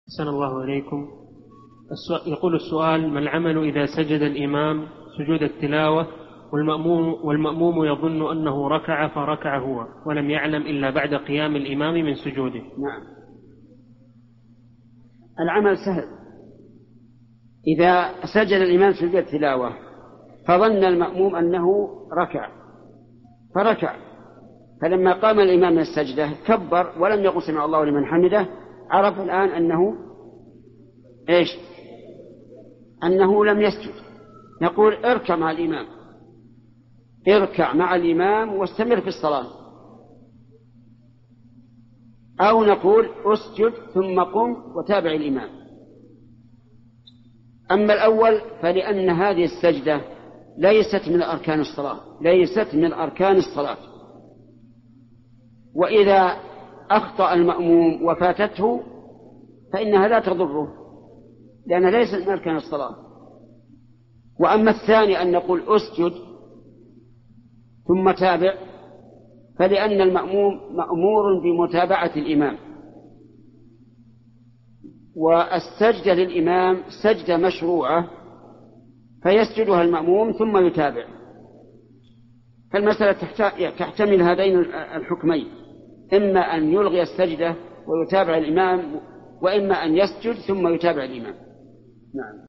أحسن الله إليكم. يقول السؤال: ما العمل إذا سجد الإمام سجود التلاوة والمأموم يظن أنه ركع فركع هو ولم يعلم إلا بعد قيام الإمام من سجوده؟ نعم، العمل سهل. إذا سجد الإمام سجود التلاوة فظن المأموم أنه ركع فركع، فلما قام الإمام من السجدة كبر ولم يقل سمع الله لمن حمده، عرف الآن أنه لم يسجد. نقول اركع مع الإمام واستمر في الصلاة، أو نقول اسجد ثم قم وتابع الإمام. أما الأول فلأن هذه السجدة ليست من أركان الصلاة، وإذا أخطأ المأموم وفاتته فإنها لا تضره لأنها ليست من أركان الصلاة. وأما الثاني أن نقول أسجد ثم تابع، فلأن المأموم مأمور بمتابعة الإمام، والسجدة للإمام سجدة مشروعة فيسجدها المأموم ثم يتابع. فالمسألة تحتمل هذين الحكمين، إما أن يلغي السجدة ويتابع الإمام، وإما أن يسجد ثم يتابع الإمام. نعم.